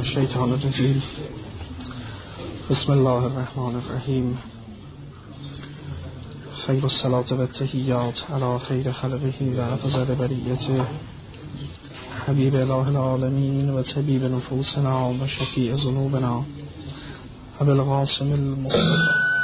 الشیطان الرجیم. بسم الله الرحمن الرحیم. خیر الصلاة و التحیات علی خیر خلقه و افضل بریته حبیب اله العالمین و طبیب نفوسنا و شفیع ذنوبنا ابی القاسم المصطفى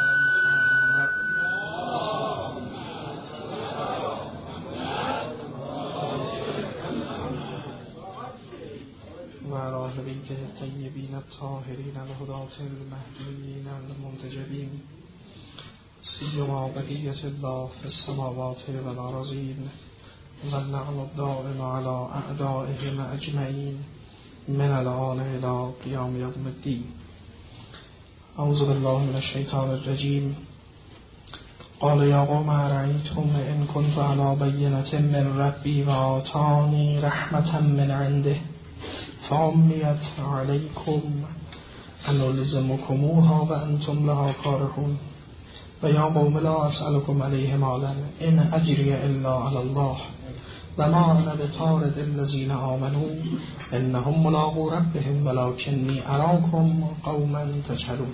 الطيبين الطاهرين الهداة المهديين المنتجبين سيما بقية الله في السماوات والأرضين واللعن الدائم على أعدائهم أجمعين من الآن إلى قيام يوم الدين. أعوذ بالله من الشيطان الرجيم. قال يا قوم أرأيتم إن كنت على بينة من ربي وآتاني رحمة من عنده فعميت عليكم أنلزمكموها وأنتم لها كارهون ويا قوم لا أسألكم عليه مالا إن أجري إلا على الله وما أنا بطارد الذين آمنوا إنهم ملاقو ربهم ولكني أراكم قوما تجهلون.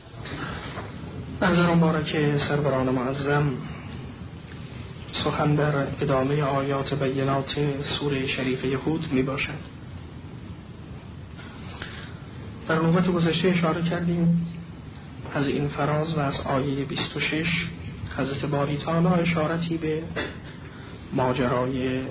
منظر مبارک سروران معظم، سخن در ادامه آیات بینات سوره شریف یهود می باشد. در نوبت گذشته اشاره کردیم از این فراز و از آیه 26 حضرت باری تعالی اشارتی به ماجرای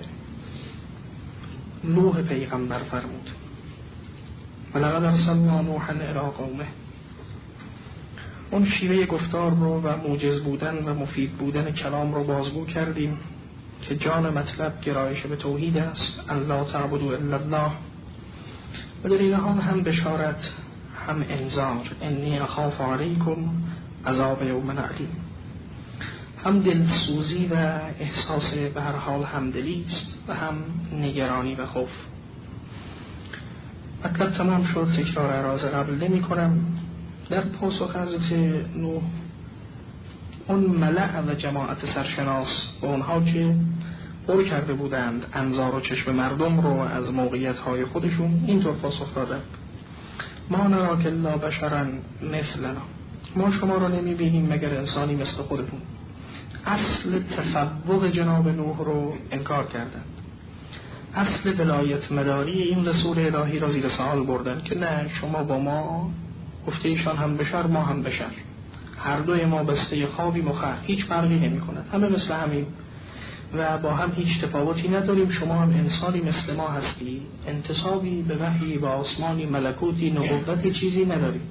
نوح پیغمبر فرمود. ولقد ارسلنا نوحا الی قومه. اون شیوه گفتار رو و موجز بودن و مفید بودن کلام رو بازگو کردیم که جان مطلب گرایش به توحید است، الا تعبدوا الا الله، و در این حال هم بشارت هم انذار، انی اخاف علیکم عذاب یوم علیم، هم دلسوزی و احساس به هر حال همدلی است و هم نگرانی و خوف. مطلب تمام شد، تکرار عرض قبل نمی کنم. در پاسخ حضرت نوح اون ملأ و جماعت سرشناس و اونها که پر کرده بودند انظار و چشم مردم رو از موقعیت‌های خودشون، اینطور پاسخ دادند: ما نراک الا بشرا مثلنا، ما شما رو نمی‌بینیم مگر انسانی مثل خودتون. اصل تفوق جناب نوح رو انکار کردند. اصل ولایت مداری این رسول الهی را زیر سوال بردن که نه، شما با ما، گفته ایشان هم بشر ما هم بشر، هر دوی ما بسته خوابیم و خر، هیچ فرقی نمی‌کند، همه مثل همیم و با هم هیچ تفاوتی نداریم. شما هم انسانی مثل ما هستی، انتسابی به وحی و آسمانی، ملکوتی، نبوتی چیزی نداری.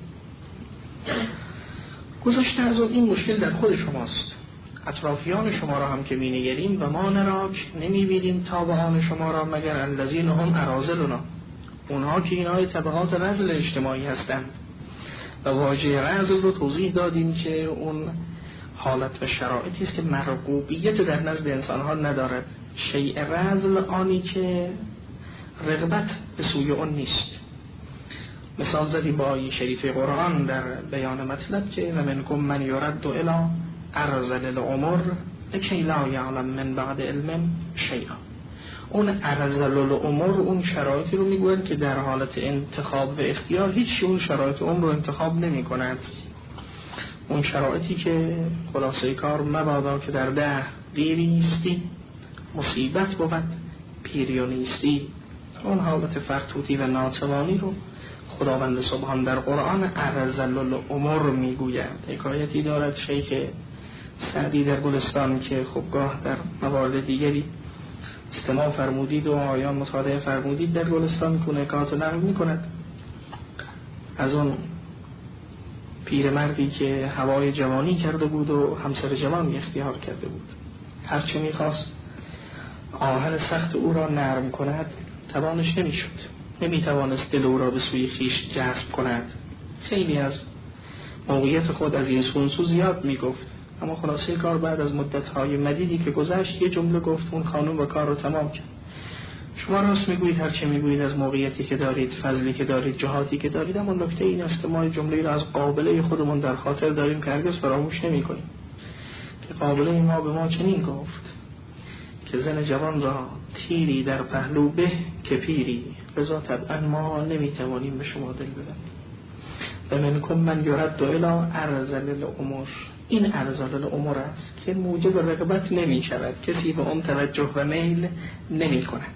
گذشته از اون این مشکل در خود شماست. اطرافیان شما را هم که می‌نگریم و ما نراک نمی‌بینیم تابعان شما را مگر الذین هم اراذلنا، اونها که اینهای طبقات رذل اجتماعی هستند. و واژه رذل رو توضیح دادیم که اون حالت و شرایطی است که مرغوبیت در نزد انسان‌ها ندارد. شیء رذل آنی که رغبت به سوی اون نیست. مثال زدیم با آیه شریف قرآن در بیان مطلب که و منکم من یرد الی ارذل الامور لکی لا یعلم من بعد علم شیئا. اون ارذل الامور اون شرایطی رو میگوید که در حالت انتخاب و اختیار هیچ اون شرایط اون رو انتخاب نمی کند. اون شرایطی که خلاصه کار مبادا که در ده دیریستی مصیبت بود، پیری و نیستی، اون حالت فرتوتی و ناتوانی رو خداوند سبحان در قرآن ارذل الامور میگوید. حکایتی دارد شیخ سعدی در گلستان که خبگاه در موارد دیگری استماع فرمودید و آیان مطالعه فرمودید در گلستان کنکات نقل میکند از اون پیرمردی که هوای جوانی کرده بود و همسر جوانی اختیار کرده بود. هرچه میخواست آهن سخت او را نرم کند توانش نمیشد، نمیتوانست دل او را به سوی خویش جذب کند. خیلی از موقعیت خود از این سونسو زیاد میگفت، اما خلاصه کار بعد از مدت‌های مدیدی که گذشت یه جمله گفت، اون خانم و کار رو تمام کرد. شما راست میگویید، هر چه میگویید از موقعیتی که دارید، فضلی که دارید، جهاتی که دارید، اما نکته این است که ما جمله را از قابله خودمون در خاطر داریم که هرگز فراموش نمی‌کنیم که قابله ما به ما چنین گفت که زن جوان را تیری در پهلو به که پیری، لذا طبعا ما نمیتوانیم به شما دل بدهیم. و منکم من یرد الی ارذل الامور، این ارذل الامور است که موجب رغبت نمی شود، کسی به اون توجه و میل نمی کند.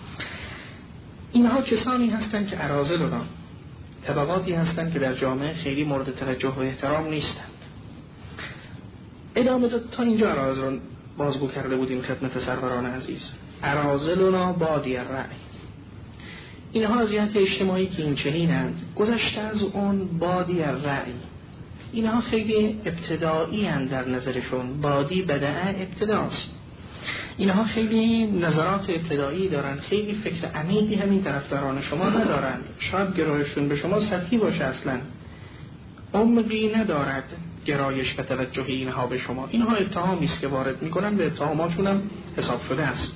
اینها کسانی هستند که اراذلنا، طبقاتی هستند که در جامعه خیلی مورد توجه و احترام نیستند. ادامه داد تا اینجا اراذل بازگو کرده بودیم خدمت سروران عزیز. اراذلنا بادی الرأی، اینها از جهت اجتماعی که این چنینند، گذشته از اون بادی الرأی، اینها خیلی ابتدایی هستند در نظرشون. بادی بدعه ابتداست، اینها خیلی نظرات ابتدایی دارن، خیلی فکر عمیقی همین طرفداران شما ندارن. شاید گرایششون به شما سطحی باشه، اصلا عمقی ندارد گرایش و توجه اینها به شما. اینها اتهامی است که وارد میکنن و اتهاماتشون هم حساب شده است.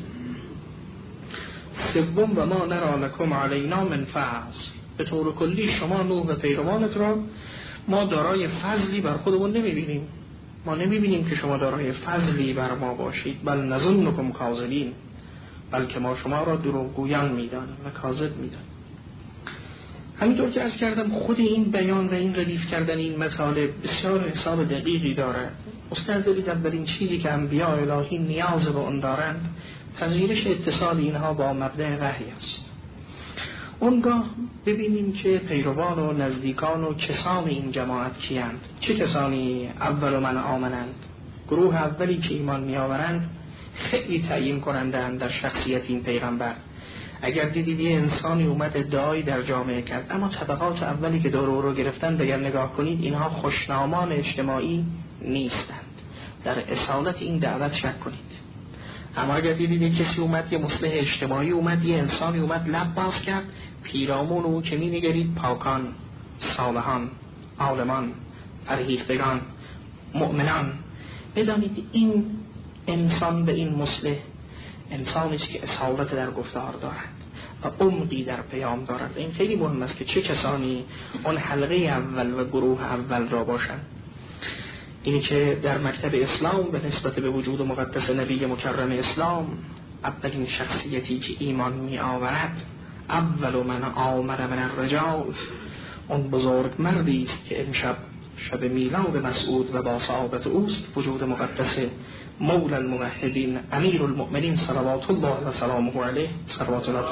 سوم و ما نرى لكم علینا من فضل، به طور کلی شما نوح و پیروانت را ما دارای فضلی بر خودمون نمیبینیم. ما نمیبینیم که شما دارای فضلی بر ما باشید. بل نظنکم کاذبین، بلکه ما شما را دروغگویان میدانیم و کاذب میدانیم. همینطور که عرض کردم خود این بیان و این ردیف کردن این مطالب بسیار حساب دقیقی دارد. استاد دارید اولین چیزی که انبیاء الهی نیاز به اون دارند پذیرش اتصال اینها با مبدأ وحی است. اونگاه ببینیم که پیروان و نزدیکان و کسان این جماعت کیند. چه کسانی؟ اول من آمنند، گروه اولی که ایمان می آورند خیلی تعیین کننده اند در شخصیت این پیغمبر. اگر دیدید یه انسانی اومد ادعایی در جامعه کرد، اما طبقات اولی که دور او رو گرفتن اگر نگاه کنید اینها خوشنامان اجتماعی نیستند. در اصالت این دعوت شک کنید. اما اگر دیدید کسی اومد، یه مصلح اجتماعی اومد، یه انسانی اومد لب باز کرد، پیرامون او که می نگرید پاکان، صالحان، عالمان، فرهیختگان، مؤمنان، بدانید این انسان به این مصلح انسانی است که اصالت در گفتار دارد و عمقی در پیام دارد. این خیلی مهم است که چه کسانی اون حلقه اول و گروه اول را باشند. اینی که در مکتب اسلام به نسبت به وجود مقدس نبی مکرم اسلام اولین شخصیتی که ایمان می آورد، اول من آمد من الرجال، اون بزرگ مردی است که امشب شب میلاد مسعود و با صحابت اوست، وجود مقدس مولا الموحدین امیر المؤمنین صلوات الله و سلامه علیه. صلوات الله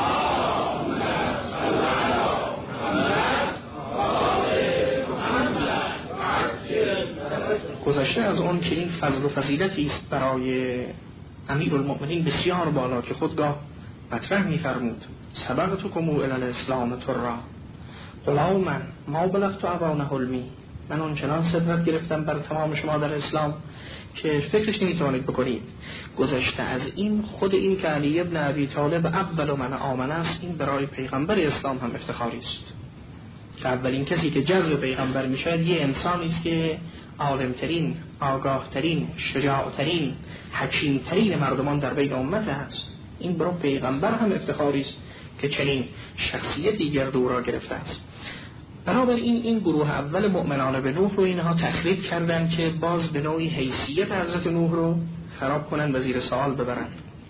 گذشته از اون که این فضل و فضیلتی است برای امیر المؤمنین بسیار بالا که خودگاه مطرح می‌فرمود سبقتکم الی الاسلام ترا غلاما ما بلغت اوان حلمی، من اونچنان سبقت گرفتم بر تمام شما در اسلام که فکرش نمیتوانید بکنید. گذشته از این خود این که علی ابن ابی طالب اول من آمن است، این برای پیغمبر اسلام هم افتخاری است که اولین کسی که جذب پیغمبر میشد یه انسانی است که عالمترین، آگاهترین، شجاعترین، حکیمترین مردمان در بین امت است. این برای پیغمبر هم افتخاری است که چنین شخصیتی گرد او را گرفته است. بنابراین این گروه اول مؤمنان به نوح رو اینها تخریب کردن که باز به نوعی حیثیت حضرت نوح رو خراب کنن و زیر سوال ببرن.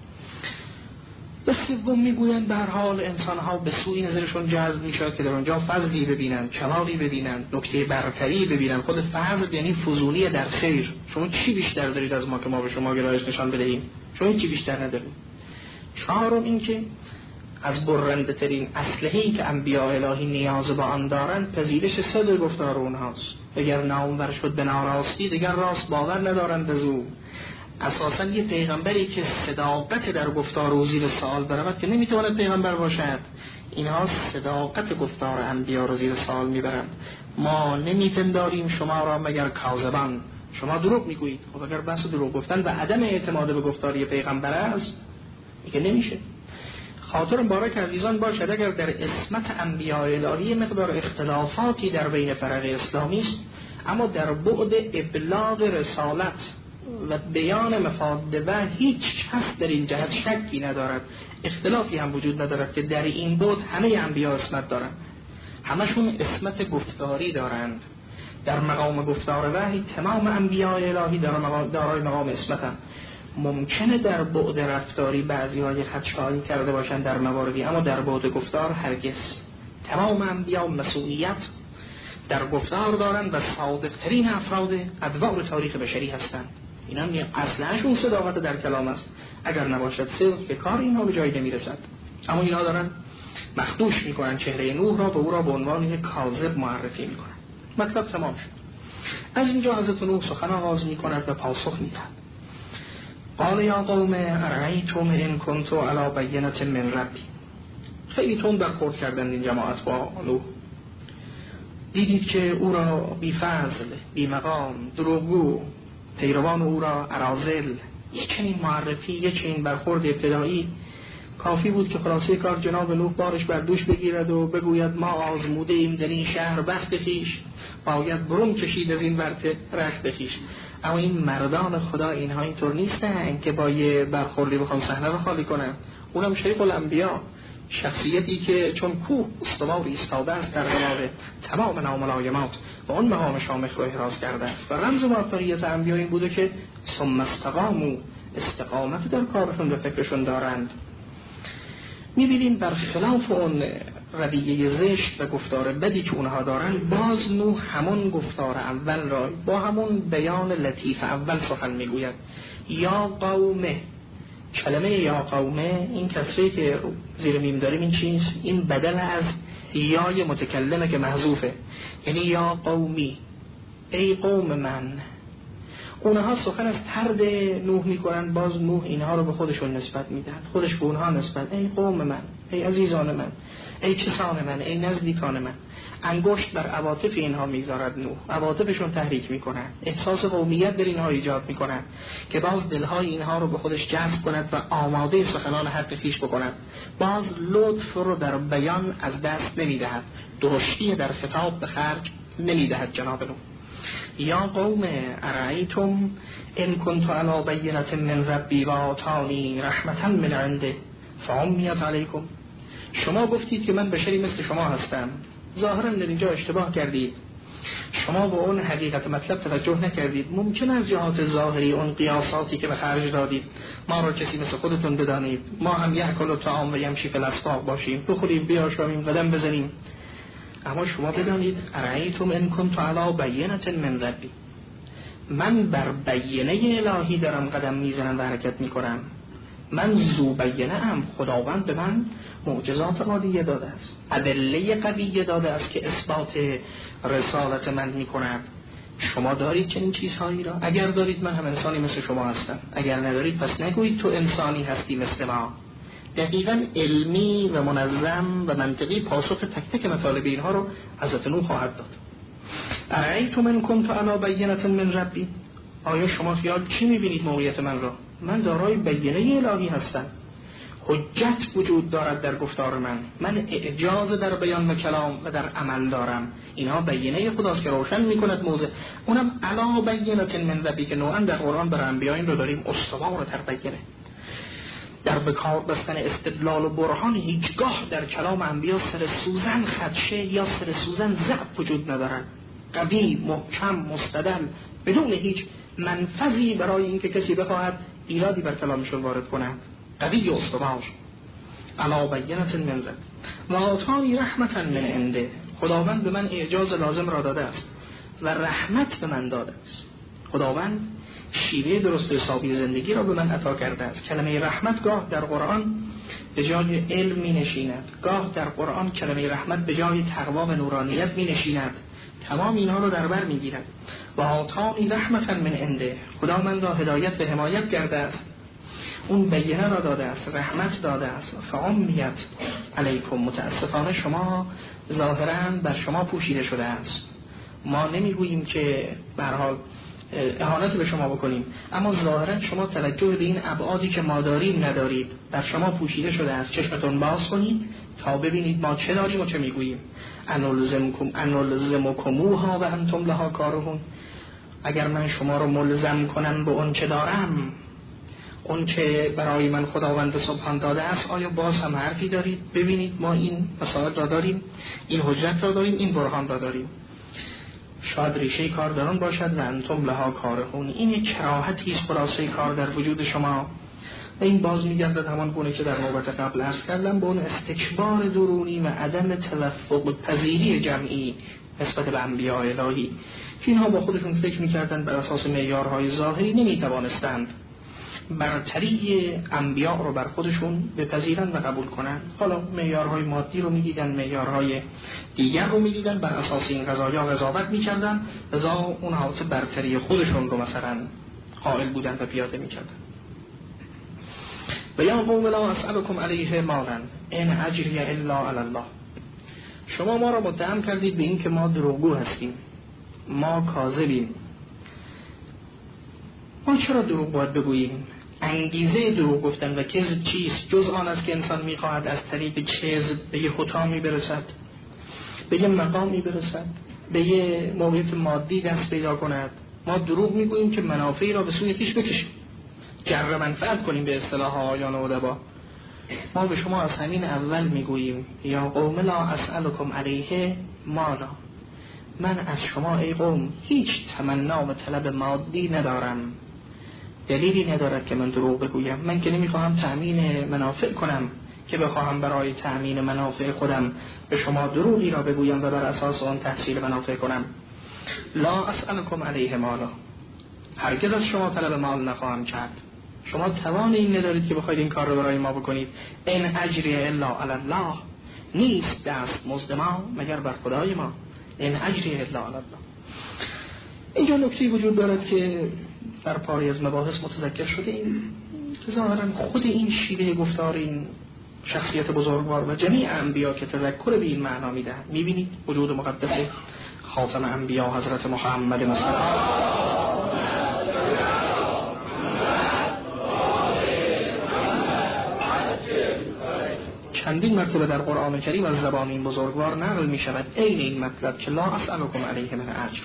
به سوم میگویند به هر حال انسان‌ها به سوی نظرشون جذب میشد که در اونجا فضلی ببینن، کمالی ببینن، نکته برتری ببینن. خود فضل یعنی فضولی در خیر. شما چی بیشتر دارید از ما که ما به شما گرایش نشان بدهیم؟ شما چی بیشتر ندارید؟ چهارم این که از برنده ترین اسلحه‌ای که انبیاء الهی نیاز به آن دارند پذیرش صدق گفتار اونهاست. اگر نامور شد به ناراستی دیگر راست باور ندارند از او. اساساً یه پیغمبری که صداقت در گفتار او زیر سوال برود که نمیتواند پیغمبر باشد. اینها صداقت گفتار انبیا را زیر سوال میبرند. ما نمیپنداریم شما را مگر کاذبان، شما دروغ میگویید. خب اگر بحث دروغ گفتن و عدم اعتماد به گفتار یه پیغمبر است میگه نمیشه. خاطر مبارک عزیزان باشد اگر در اسمت انبیاء الهی مقدار اختلافاتی در بین فرق اسلامی است، اما در بعد ابلاغ رسالت و بیان مفاد و هیچ کس در این جهت شکی ندارد، اختلافی هم وجود ندارد که در این بعد همه انبیاء اسمت دارند. همشون اسمت گفتاری دارند. در مقام گفتار وحی تمام انبیاء الهی دارای مقام اسمتند. ممکنه در بعد رفتاری بعضی‌های خدشه‌ای کرده باشن در مواردی، اما در بعد گفتار هرگز. تمام انبیا مسئولیت در گفتار دارن و صادق‌ترین افراد ادوار تاریخ بشری هستند. اینا اصلشون صداقت در کلام است. اگر نباشد صدق که کار اینها به جایی نمیرسد. اما اینا دارن مخدوش میکنن چهره نوح را و او را به عنوان یک کاذب معرفی میکنن. مطلب تمام شد. از اینجا حضرت نوح سخن آغاز میکند و پاسخ میدهد. قال یا قوم ارأیتم ان کنت علی بینة من ربی. خیلی تند برخورد کردند این جماعت با نوح. دیدید که او را بی فضل، بی مقام، دروغگو، پیروان او را اراذل، یک چنین معرفی، یک چنین برخورد ابتدایی کافی بود که خلاصه کار جناب نوح بارش بر دوش بگیرد و بگوید ما آزموده ایم در این شهر بخت خویش، باید برون کشید از این ورطه رخت خویش. اما این مردان خدا اینها اینطور نیستن که با یه برخوردی بخوان صحنه رو خالی کنن. اونم شیخ الانبیا، شخصیتی که چون کوه استوار ایستاده است در قبال تمام ناملایمات و اون مقام شامخ رو احراز کرده است. و رمز موفقیت انبیا این بوده که ثم استقاموا، استقامت در کارشون و فکرشون دارند. می‌بینیم برخلاف اون رویه زشت و گفتار بدی که اونها دارند، باز نوح همون گفتار اول را با همون بیان لطیف اول سخن میگوید. یا قومه، کلمه یا قومه این کسری که زیر میم داریم این چیست؟ این بدل از یای متکلمه که محذوفه، یعنی یا قومی، ای قوم من. اونها سخن از طرد نوح میکنن، باز نوح اینها رو به خودشون نسبت میدهد، خودش به اونها نسبت، ای قوم من، ای عزیزان من، ای کسان من، ای نزدیکان من. انگشت بر عواطف اینها میذارد نوح، عواطفشون تحریک میکنن، احساس قومیت در اینها ایجاد میکنن که باز دلهای اینها رو به خودش جذب کند و آماده سخنان حق خویش بکند. باز لطف رو در بیان از دست نمیدهد، درشتی در خطاب به خرج نمیدهد جناب نوح. یا قوم ارأیتم ان کنت علی بینة من ربی و آتانی رحمة من عنده فعمیت علیکم. شما گفتید که من بشری مثل شما هستم. ظاهرا در اینجا اشتباه کردید. شما به اون حقیقت مطلب توجه نکردید. ممکن از جهات ظاهری اون قیاساتی که به خرج دادید ما را کسی مثل خودتون بدانید، ما هم یأکل الطعام و یمشی فی الاسواق باشیم، بخوریم بیاشامیم قدم بزنیم. اما شما بدانید ارأیتم ان کنت علی بینة من ربی، من بر بینه الهی دارم قدم میزنم و حرکت میکنم. من ذو بینه ام، خداوند به من معجزات عالیه داده است، ادله قویه داده است که اثبات رسالت من میکند. شما دارید چنین چیزهایی را؟ اگر دارید من هم انسانی مثل شما هستم، اگر ندارید پس نگویید تو انسانی هستی مثل ما. دقیقاً علمی و منظم و منطقی پاسخ تک تک مطالب اینها رو حضرت نوح خواهد داد. ارأیتم ان کنت علی بینة من ربی، آیا شما خیال چی میبینید موقعیت من را؟ من دارای بینه الهی هستم، حجت وجود دارد در گفتار من اعجاز در بیان و کلام و در عمل دارم. اینها بینه خداست که روشن میکند موضع. اونم علی بینة من ربی که نوعا در قرآن برای انبیا این رو داریم استوار تر بینه. در بکار بستن استدلال و برهان هیچگاه در کلام انبیا سر سوزن خدشه یا سر سوزن ضعف وجود ندارن، قوی، محکم، مستدل، بدون هیچ منفذی برای اینکه کسی بخواهد ایرادی بر کلامشون وارد کند. قوی و استوار. علی بینة من رب و آتانی رحمة من عنده، خداوند به من اعجاز لازم را داده است و رحمت به من داده است. خداوند شیوه درست حسابی زندگی را به من عطا کرده است. کلمه رحمت گاه در قرآن به جای علم می نشیند، گاه در قرآن کلمه رحمت به جای تقوا و نورانیت می نشیند. تمام اینها رو در بر می گیرد. و آتانی رحمة من عنده، خدا من را هدایت به حمایت کرده است، اون بینه را داده است، رحمت داده است. فعمیت علیکم، متاسفانه شما ظاهرا بر شما پوشیده شده است. ما نمیگوییم که به هر حال اهانتی به شما بکنیم، اما ظاهرا شما توجه به این ابعادی که ما داریم ندارید، بر شما پوشیده شده است. چشمتون باز کنید تا ببینید ما چه داریم و چه میگوییم. انلزمکموها و انتم لها کارهون، اگر من شما رو ملزم کنم به اون چه دارم، اون که برای من خداوند سبحان داده است، آیا باز هم حرفی دارید؟ ببینید ما این مسائل را داریم، این حجت را داریم، این برهان را داریم. شاید ریشه کار در آن باشد و انتم لها کارهون. این یک کراهتی است خلاصه کار در وجود شما. و این باز میگردد همان گونه که در نوبت قبل عرض کردم به اون استکبار درونی و عدم توفق پذیری جمعی نسبت به انبیاء الهی که اینها با خودشون فکر میکردن بر اساس معیارهای ظاهری نمیتوانستند برتری انبیاء رو بر خودشون بپذیرن و قبول کنن. حالا معیارهای مادی رو میدیدن، معیارهای دیگر رو میدیدن، بر اساس این قضایا قضاوت میکردن، لذا اون حالت برتری خودشون رو مثلا قائل بودن و پیاده میکردن. و یا قوم لا اسألکم علیه مالا ان اجری الا علی الله. شما ما را متهم کردید به این که ما دروغگو هستیم، ما کاذبیم. ما چرا دروغ باید بگوییم؟ انگیزه دروغ گفتن و کذب چیست جز آن است که انسان میخواهد از طریق کذب به یه حطامی برسد، به یه مقامی برسد، به یه موقعیت مادی دست پیدا کند. ما دروغ میگوییم که منافعی را به سوی خویش بکشیم، جر منفعت کنیم به اصطلاح آیان و ادبا. ما به شما از همین اول میگوییم یا قوم لا اسألکم علیه مالا، من از شما ای قوم هیچ تمنا و طلب مادی ندارم. دلیلی ندارد که من دروغ بگویم. من که نمیخواهم تأمین منافع کنم که بخواهم برای تأمین منافع خودم به شما دروغی را بگویم و بر اساس آن تحصیل منافع کنم. لا اسألکم علیه مالا، هرگز از شما طلب مال نخواهم کرد. شما توان این ندارید که بخواید این کار رو برای ما بکنید. ان اجری الا علی الله، نیست دست مزد ما مگر بر خدای ما. ان اجری الا علی الله. اینجا نکته وجود دارد که در پاری از مباحث متذکر شده این که ظاهرا خود این شیوه گفتار این شخصیت بزرگوار و جمیع انبیا که تذکر به این معنا میدهند. میبینید وجود مقدس خاتم انبیا حضرت محمد مصطفی چندین مرتبه در قرآن کریم از زبان این بزرگوار نقل می شود عین این مطلب که لا اسألکم علیه من اجر.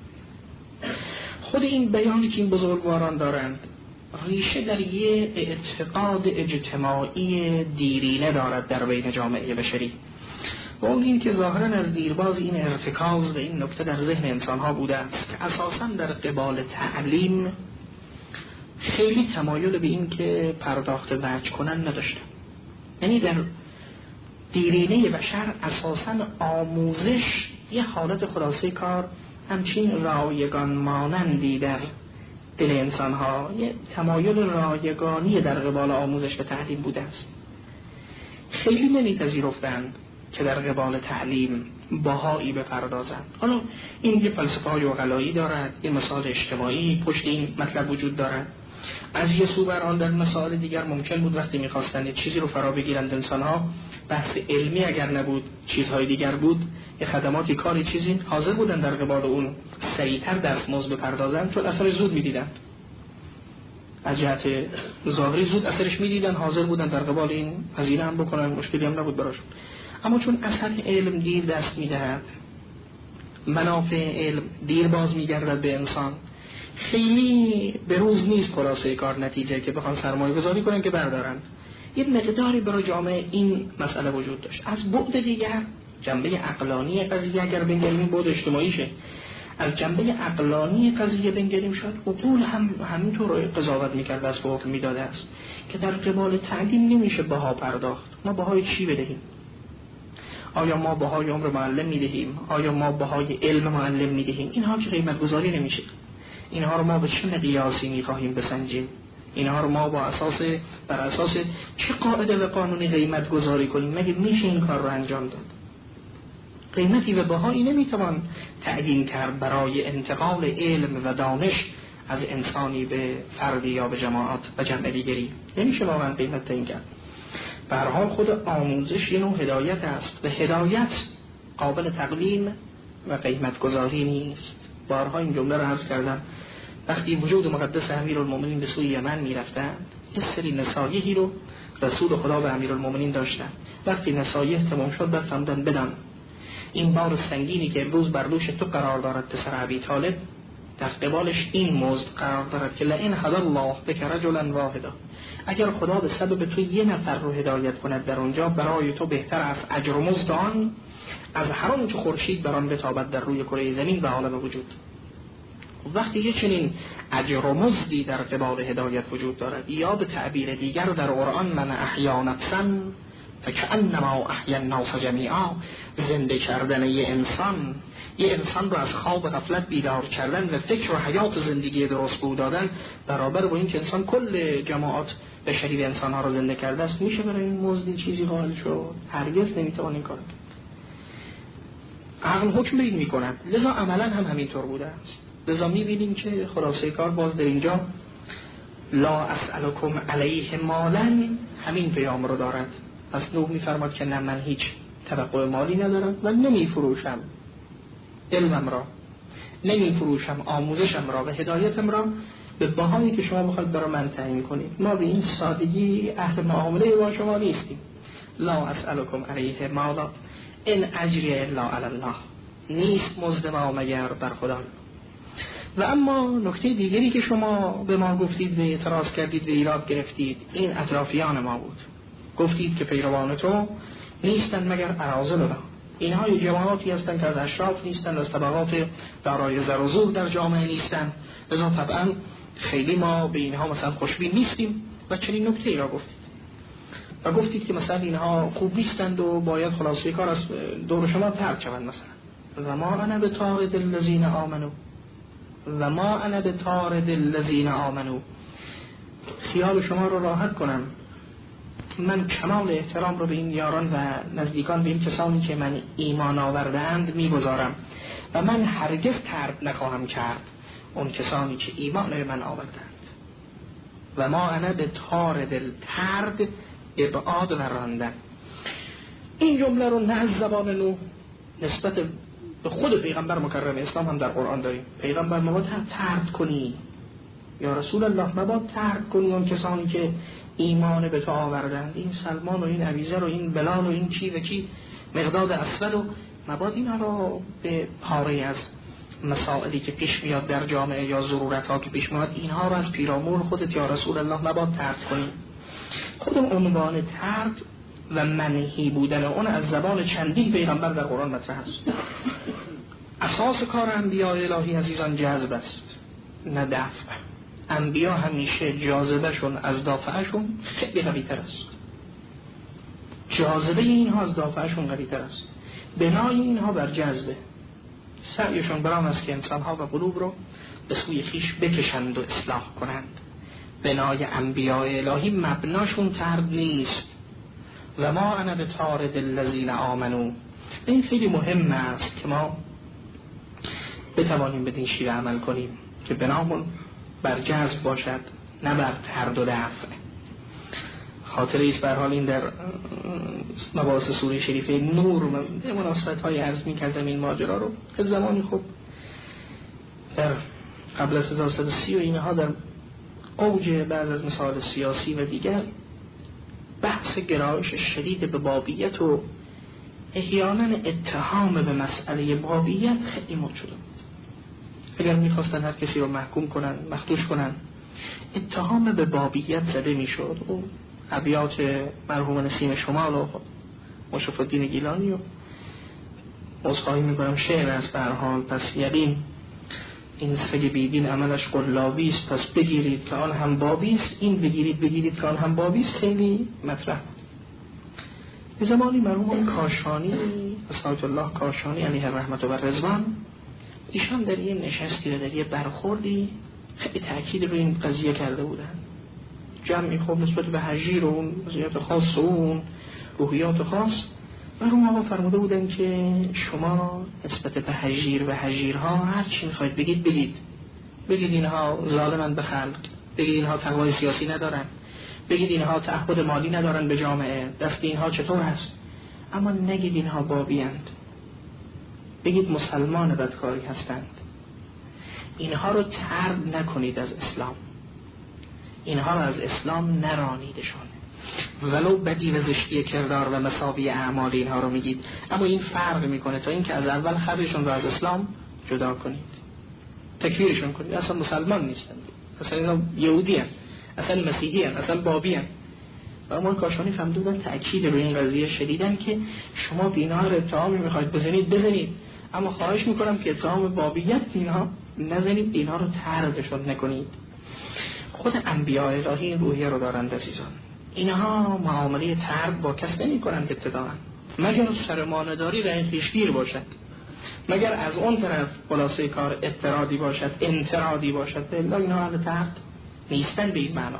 خود این بیانی که این بزرگواران دارند ریشه در یه اعتقاد اجتماعی دیرینه دارد در بین جامعه بشری و اون این که ظاهرا از دیرباز این ارتکاز و این نکته در ذهن انسانها بوده است که اساسا در قبال تعلیم خیلی تمایل به این که پرداخت وجه کنن نداشتن. یعنی در دیرینه بشر اساساً آموزش یه حالت خلاصه کار همچین رایگان مانندی در دل انسانها، یه تمایل رایگانی در قبال آموزش و تعلیم بوده است. خیلی نمی‌پذیرفتند که در قبال تعلیم بهایی بپردازند. حالا این یه فلسفه‌های عقلایی دارد، یه مسائل اجتماعی پشت این مطلب وجود دارد. از یه سو بر آن در مسائل دیگر ممکن بود وقتی می‌خواستند چیزی رو فرا بگیرند انسان‌ها، بحث علمی اگر نبود چیزهای دیگر بود، یه خدماتی کاری چیزی حاضر بودن در قبال اون سریعتر دستمزد بپردازند چون اثر زود می‌دیدند. از جهت ظاهری زود اثرش می‌دیدن، حاضر بودن در قبال این هزینه هم بکنن، مشکلی هم نبود براشون. اما چون اثر علم دیر دست می‌دهد، منافع علم دیر باز می‌گردد به انسان، خیلی به روز نیست خلاصه کار نتیجه که بخوان سرمایه گذاری کنن که بردارن. یه مقداری برای جامعه این مسئله وجود داشت. از بعد دیگر جنبه عقلانی قضیه اگر بنگریم بعد اجتماعیشه. از جنبه عقلانی قضیه بنگریم شد عقول هم همینطور قضاوت میکرد از حکم میداده است که در قبال تعلیم نمیشه بها پرداخت. ما بهای چی بدهیم؟ آیا ما بهای عمر معلم میدهیم؟ آیا ما بهای علم معلم میدهیم؟ اینها که قیمت گذاری نمیشه. اینها رو ما به چه مقیاسی میخواهیم بسنجیم؟ اینها رو ما بر اساس چه قاعده و قانونی قیمت گذاری کنیم؟ مگه میشه این کار رو انجام داد؟ قیمتی و بهایی نمیتوان تعیین کرد برای انتقال علم و دانش از انسانی به فردی یا به جماعت و جمع دیگری. نمیشه واقعا قیمت تعیین کرد. به هر حال خود آموزش یه نوع هدایت است و هدایت قابل تقویم و قیمت گذاری نیست. بارها این جمله رو عرض کردم. وقتی وجود مقدس امیرالمومنین به سوی یمن میرفتند یه سری نصایحی رو رسول خدا به امیرالمومنین داشتن. وقتی نصایح تمام شد فرمودن بدان این بار سنگینی که امروز بر دوش تو قرار دارد پسر ابی طالب در قبالش این مزد قرار دارد که لئن هدی الله بک رجلا واحدا، اگر خدا به سبب تو یه نفر رو هدایت کند در اونجا، برای تو بهتر است اجر و مزد آن از هر آن که خورشید بر آن بتابد در روی کره زمین و عالم وجود. وقتی یه چنین اجر و مزدی در قبال هدایت وجود دارد، یا به تعبیر دیگر در قرآن من احیا نفسا فکأنما احیا الناس جمیعا، زنده کردن یه انسان رو از خواب غفلت بیدار کردن و فکر و حیات زندگی درست بود دادن، برابر با این که انسان کل جماعات بشری و انسانها رو زنده کرده است. میشه برای این مزدی چیزی قائل شد؟ هرگز نمیتوان این کار کرد. عقل حکم به این میکند، لذا عملا هم همینطور بوده است. لذا میبینیم که خلاصه کار باز در اینجا لا اسألکم علیه مالا همین پیام رو دارد. پس نوح میفرماد که نه، من هیچ توقع مالی ندارم و نمیفروشم علمم را، نمیفروشم آموزشم را و هدایتم را به بهایی که شما بخواید برای من تعیین کنید. ما به این سادگی اهل معامله با شما نیستیم. لا اسألکم علیه مالا ان اجری الا علی الله، نیست مزد ما مگر بر خدا. و اما نکته دیگری که شما به ما گفتید و اعتراض کردید و ایراد گرفتید، این اطرافیان ما بود. گفتید که پیروان تو نیستن مگر اراذلنا، اینها جماعاتی هستند که از اشراف نیستن، از طبقات دارای زر و زور در جامعه نیستن، لذا طبعا خیلی ما به اینها مثلا خوشبین نیستیم و چنین نکته ای را گفتید. و گفتید که مثلا اینها خوب نیستند و باید خلاصه کار از دور شما ترک شوند. مثلا و ما انا بطارد الذین آمنو، و ما انا بطارد الذین آمنو، خیال شما رو راحت کنم، من کمال احترام رو به این یاران و نزدیکان، به این کسانی که من ایمان آورده‌اند میگذارم و من هرگز طرد نخواهم کرد اون کسانی که ایمان به من آوردند. و ما انا به طارد الطرد، ابعاد و راندن. این جمله رو نه از زبان نوح نسبت به خود پیغمبر مکرم اسلام هم در قرآن داریم. پیغمبر مباد طرد کنی، یا رسول الله مباد طرد کنی اون کسانی که ایمان به تو آوردند، این سلمان و این عبیزر و این بلال و این چی و چی، مقداد اسود، و مباد اینا رو به پاره از مسائلی که پیش میاد در جامعه یا ضرورت ها که پیش میاد، اینها رو از پیرامون خودت یا رسول الله مباد طرد کنی. خود عنوان طرد و منهی بودن اون از زبان چندین پیغمبر در قرآن مطرح است. اساس کار انبیاء الهی عزیزان جذب است نه دفع. انبیا همیشه جاذبهشون از دافعشون خیلی قوی تر است. جاذبه اینها از دافعشون قوی تر است. بنای اینها بر جذبه. سعیشون برام است که انسانها و قلوب رو به سوی خیش بکشند و اصلاح کنند. بنای انبیاء الهی مبناشون طرد نیست. و ما انا بطارد الذین آمنو. این خیلی مهم است که ما بتوانیم بدین شیوه عمل کنیم که بنامون بر جذب باشد نه بر طرد و دفع. خاطره ایست بر حال این در مباحث سوره شریفه نور به مناسبت های عرض می کردم این ماجرا رو که زمانی خب در قبل از 1330 و اینها در اوج بعض از مسائل سیاسی و دیگر بحث گرایش شدید به بابیت و احیانا اتهام به مسئله بابیت خیلی موجود شده. اگر میخواستن هر کسی رو محکوم کنن، مخدوش کنن، اتهام به بابیت زده میشد. و ابیات مرحوم نسیم شمال و مشرف الدین گیلانی و عذرخواهی میکنم شعر است به هر حال. پس یقین این سگ بیدین عملش قلابی است، پس بگیرید که آن هم بابی است، این بگیرید که آن هم بابی است، خیلی مطرح بود. به زمانی مرحوم کاشانی، اسحاق الله کاشانی علیه الرحمت و رضوان، ایشان در یه نشستی و در یه برخوردی خیلی تأکید روی این قضیه کرده بودن. جمعی خوب نسبت به هجیر و اون وضعیت خاص و اون روحیات خاص، مرحوم آقا فرموده بودن که شما نسبت به هجیر و هجیرها هر چی میخواید بگید اینها ظالمن به خلق، بگید اینها تقوای سیاسی ندارن، بگید اینها تعهد مالی ندارن به جامعه، دست اینها چطور هست، اما نگید اینها بابیند، بگید مسلمان بدکاری هستند. اینها رو طرد نکنید از اسلام، اینها رو از اسلام نرانیدشون، ولو بدی و زشتی کردار و مساوی اعمال اینها رو میگید، اما این فرق میکنه تا اینکه از اول خبرشون رو از اسلام جدا کنید. تکفیرشون کنید، اصلا مسلمان نیستن، اصلا اینا یهودی هستن، اصلا مسیحی هستن، اصلا بابی هستن. و ما کاشانی فهمیده بودن تأکید روی این قضیه شدیدن که شما بینا رو اتهامی میخواید بزنید، اما خواهش میکنم که اتهام بابیت اینها نزنید، اینها رو طردشون نکنید. خود انبیاء الهی این روحیه رو دارند عزیزان. اینها معامله طرد با کس نمی کنند ابتداء، مگر سرمانه‌داری را این پیشگیر باشد، مگر از اون طرف خلاصه کار اضطرادی باشد، انترادی باشد، الا اینها اهل طرد نیستن به این معنا.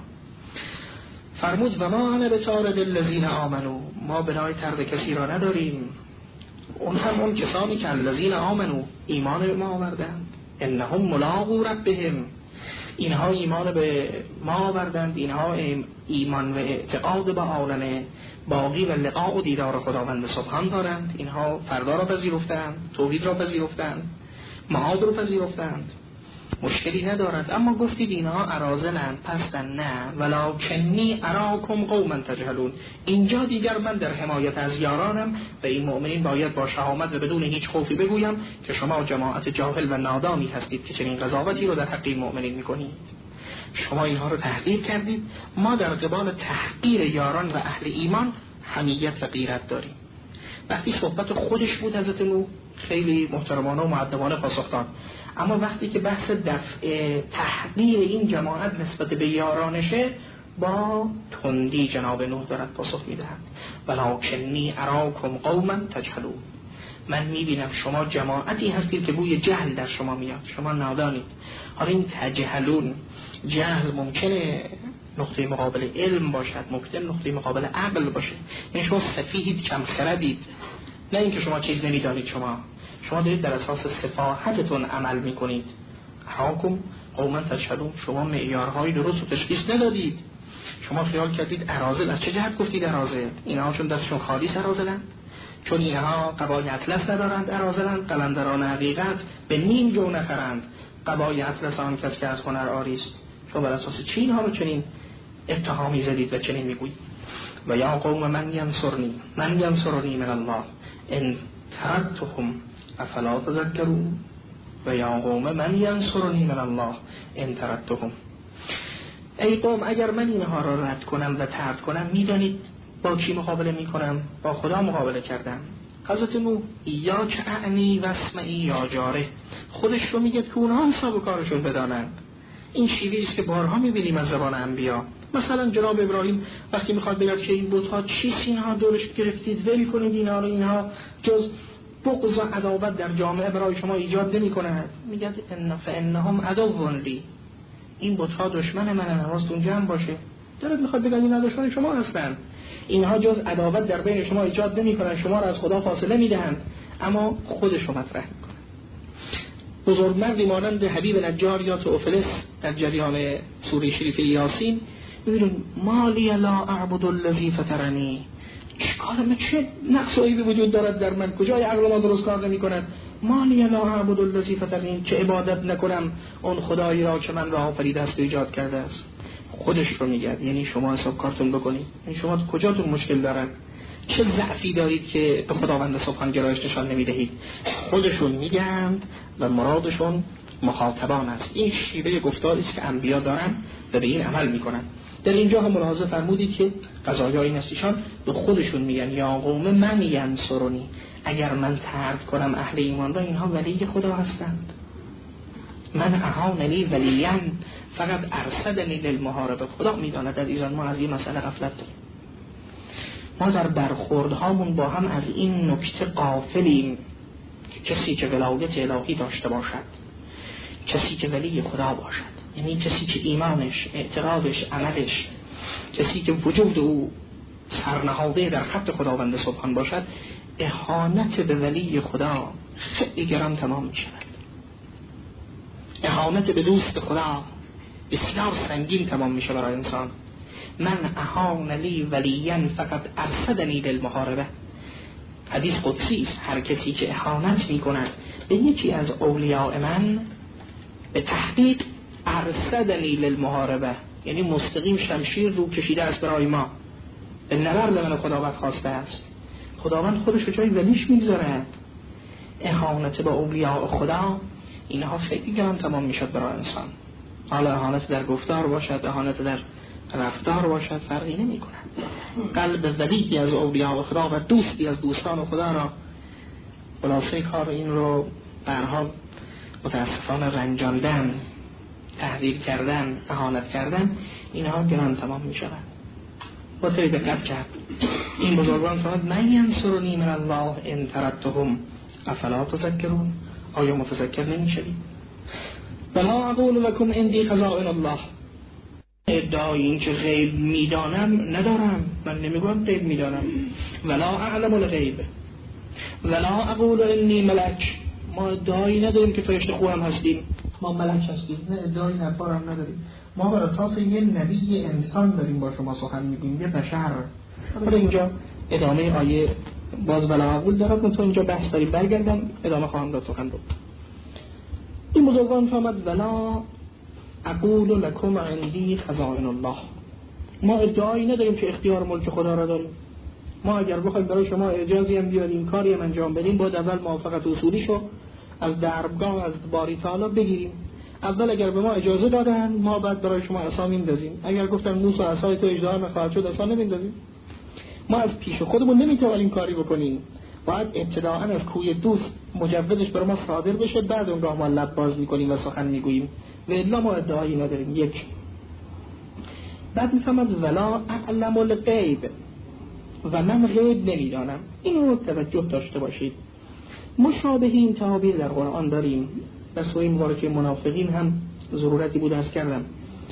فرمود و ما انا بطارد الذین آمنو، ما بنای طرد کسی را نداریم، اون هم اون کسانی که الذین آمنو ایمان به ما آوردند، انهم ملاقو ربهم، اینها ایمان به ما آوردند، اینها ایمان و اعتقاد به عالم باقی و لقاء و دیدار خداوند سبحان دارند، اینها فردا را پذیرفتند، توحید را پذیرفتند، معاد را پذیرفتند، مشکلی ندارد. اما گفتید اینها اراذلند، پستن، نه ولکنی اراکم قوما تجهلون. اینجا دیگر من در حمایت از یارانم و این مؤمنین باید با شهامت و بدون هیچ خوفی بگویم که شما جماعت جاهل و نادانی هستید که چنین قضاوتی رو در حق این مؤمنین میکنید. شما اینها رو تحقیر کردید، ما در قبال تحقیر یاران و اهل ایمان حمیت و غیرت داریم. وقتی صحبت خودش بود حضرت نوح خیلی محترمانه و مؤدبانه پاسخ داد، اما وقتی که بحث دفع تحقیر این جماعت نسبت به یارانشه با تندی جناب نوح دارد پاسخ میدهد. ولکنی اراکم قوما تجهلون، من میبینم شما جماعتی هستید که بوی جهل در شما میاد، شما نادانید. حالا این تجهلون، جهل ممکنه نقطه مقابل علم باشد، ممکنه نقطه مقابل عقل باشه، یعنی شما سفیهید، کم خردید، نه اینکه شما چیز نمیدانید، شما دارید در اساس سفاهتتون عمل میکنید. اراکم قوما تجهلون، شما معیارهای درست و تشخیص ندادید. شما خیال کردید اراذل، از چه جهت گفتید اراذل؟ اینها چون دستشون خالی اراذلند، چون اینها قبای اطلس ندارند اراذلند، قلندران حقیقت به نیم جو نخرند، قبای اطلس آن کس که از هنر عاری است. شما بر اساس چی اینها رو چنین اتهامی زدید و چنین میگویید؟ و یا قوم من ینصرنی من الله ان ترکتهم افلا تذکرون. و یا قوم من ینصرنی من الله ان ترکتهم، ای قوم اگر من اینها را رد کنم و طرد کنم، میدانید با کی مقابله میکنم؟ با خدا مقابله کردم. حضرت نوح یا که اعنی و اسمعی یا جاره، خودش رو میگه که اونها حساب کارشون بدانند. این شیوهی است که بارها میبینیم از زبان انبیا. مثلا جناب ابراهیم وقتی میخواد بگه که این بت‌ها چیست اینها دورش گرفتید، ول کنید اینها رو، اینها جز بغض و عداوت در جامعه برای شما ایجاد نمی‌کنند، میگه ان فانهم عدو لی، این بت‌ها دشمن منن، حواستون جمع باشه. دارد میخواد بگه اینا دشمن شما هستند، اینها جز عداوت در بین شما ایجاد نمی‌کنند، شما را از خدا فاصله میدهند، اما خودش رو مطرح می‌کنه. بزرگمردی مانند حبیب نجار یا توفلس در جریان سوره شریف یاسین می‌بینیم مالی لا اعبد الذی فطرنی، چیکار من، چه نقص و عیبی وجود دارد در من، کجای عقل ما درست کار نمی‌کند؟ مالی لا اعبد الذی فطرنی، چه عبادت نکنم اون خدایی را که من را آفریده است و ایجاد کرده است. خودش رو میگه، یعنی شما حساب کارتون بکنید، یعنی شما کجاتون مشکل دارد، چه ضعفی دارید که به خداوند سبحان گرایش نشان نمیدهید. خودشون میگند و مرادشون مخاطبان است. این شیوه گفتاری است که انبیا دارن و به این عمل میکنن. در اینجا هم ملاحظه فرمودید که قضایای نسیشان به خودشون میگن یا قوم من ینصرنی، اگر من طرد کنم اهل ایمان را، اینها ولی خدا هستند. من اهاننی ولیان فقط ارصدنی للمحاربه. خدا میداند عزیزان ما از این مسئله غفلت داریم. ما در برخوردهامون با هم از این نکته غافلیم که کسی که ولایت الهی داشته باشد، کسی که ولی خدا باشد، یعنی کسی که ایمانش، اعتقادش، عملش، کسی که وجود او سرنهاده در خط خداوند سبحان باشد، اهانت به ولی خدا خیلی گران تمام می شود. اهانت به دوست خدا بسیار سنگین تمام می شود برای انسان. من اهان لی ولیان فقط ارصدنی للمحاربه. حدیث قدسی است، هر کسی که اهانت می کند به یکی از اولیاء من، به تحقیق ارصدنی للمحاربه، یعنی مستقیم شمشیر رو کشیده است برای ما، به نبرد من خداوند خواسته است. خداوند خودش رو جای ولیش میگذارد. اهانت به اولیاء خدا اینها خیلی گران تمام میشد برای انسان. حالا اهانت در گفتار باشد، اهانت در رفتار باشد، فرقی نمی کند. قلب ولیی از اولیاء خدا و دوستی از دوستان خدا را، خلاصه کار این رو برها متاسفانه رنجاندن، تحقیر کردن، اهانت کردن، اینها گران تمام می شود. با توی دقت کرد این بزرگان فرمود من ینصرنی من الله ان ترکتهم افلا تذکرون، آیا متذکر نمی شوید؟ ولا اقول لكم عندي خزائن الله، ادعای این که غیب میدانم ندارم، من نمیگم غیب میدانم. ولا اعلم الغیب ولا اقول انی ملک، ما ادعایی نداریم که فرشته خوبم هستیم، ما ملک هستیم، نه ادعایی نفارم نداریم. ما بر اساس یه نبی انسان داریم با شما سخن میگیم، یه بشر. حالا اینجا ادامه آیه باز ولا اقول دارد، من تو اینجا بحث داریم، برگردم ادامه خواهم داد سخن رو. این بزرگان فرمود ولا اقول لكم عندي خزائن الله، ما ادعایی نداریم که اختیار ملک خدا را داریم. ما اگر بخوایم برای شما اجازه هم بیاریم، کاری هم انجام بدیم، باید اول موافقت اصولیشو از دربگاه از باری تعالی بگیریم. اول اگر به ما اجازه دادن ما بعد برای شما عصا میندازیم، اگر گفتن موسی عصای تو اجازه نخواهد شد عصا نمیندازیم. ما از پیش خودمون نمیتوانیم کاری بکنیم، باید ابتداءً از کوی دوست مجوزش برای ما صادر بشه، بعد اونگاه ما لب باز میکنیم و سخن میگوییم، و الا ما ادعایی نداریم. یک بعد میفهمد ولا اعلم الغیب، و من غیب نمیدانم. این رو توجه داشته باشید. مشابه این تعابیر در قرآن داریم. در سوره مبارکه منافقین هم ضرورتی بود عرض کردم.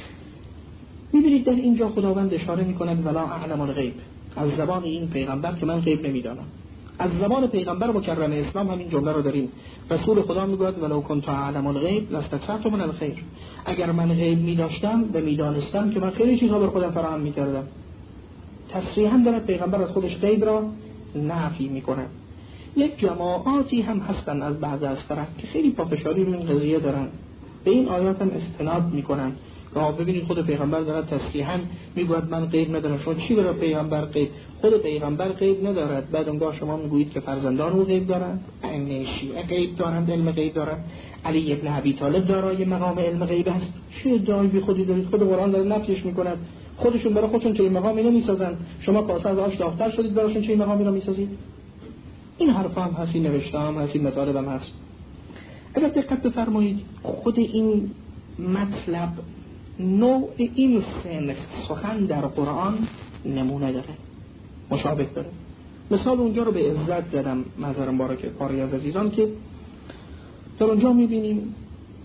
میبینید در اینجا خداوند اشاره میکند ولا اعلم الغیب، از زبان این پیغمبر که من غیب نمیدانم. از زبان پیغمبر مکرم اسلام همین جمله رو داریم. رسول خدا میگوید ولو کنت اعلم الغیب لاستكثرت من الخیر، اگر من غیب میداشتم و میدانستم که من خیلی چیزها بر خودم فراهم میکردم. تصریحاً دارد پیغمبر از خودش غیب را نفی میکنه. یک جماعاتی هم هستن از بعض از طرف که خیلی پافشاری رو این قضیه دارن، به این آیات هم استناد میکنن. ببینید خود پیغمبر دارد تصریحاً میگوید من غیب ندارم. شما چی برای پیغمبر غیب؟ خود پیغمبر غیب ندارد، بعد اونگاه شما میگویید که فرزندان او غیب دارند، ائمه شیعه غیب دارند، علم غیب دارند، علی ابن ابی طالب دارای مقام علم غیب است. چه ادعای بی خودی دارید؟ خود قرآن داره نفیش میکند. خودشون برای خودشون چه مقامی نمیسازن، شما کاسه از آش داغ‌تر شدید براشون چه مقامی را میسازید؟ این حرفا هم هست، این نوشته هم هست، این مطالب هم هست. اگر دقت بفرمایید خود این مطلب نوع این سنخ سخن در قرآن نمونه داره، مشابه داره. مثال اونجا رو به عزت زدم، معذرت مبارک پاره از عزیزان، که در اونجا میبینیم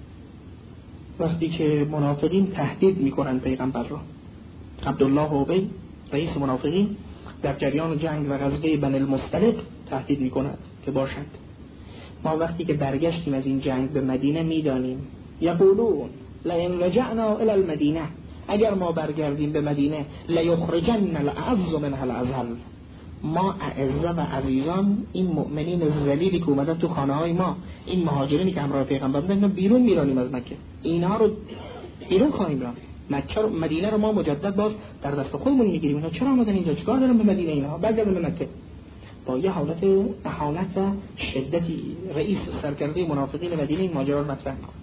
وقتی که منافقین تهدید میکنن پیغمبر رو، عبدالله ابی رئیس منافقین در جریان جنگ و غزوه بنی المصطلق تهدید میکند که باشد ما وقتی که برگشتیم از این جنگ به مدینه میدانیم یقولون لئن رجعنا الی المدینه، اگر ما برگردیم به مدینه لیخرجن الاعز منها الاذل، ما اعزا و عزیزان این مؤمنین ذلیلی که اومدن تو خانه های ما، این مهاجرینی که همراه پیغمبر بودن، بیرون میرانیم از مکه، اینها رو بیرون خواهیم راند. مکه رو مدینه رو ما مجدد باز در دست خودمون میگیریم. اینا چرا اومدن اینجا؟ چیکار دارن به مدینه؟ اینها برگردن به مکه. با یه حالت اهانت و شدتی رئیس سرکرده منافقین مدینه این ماجرا رو مطرح می‌کنه.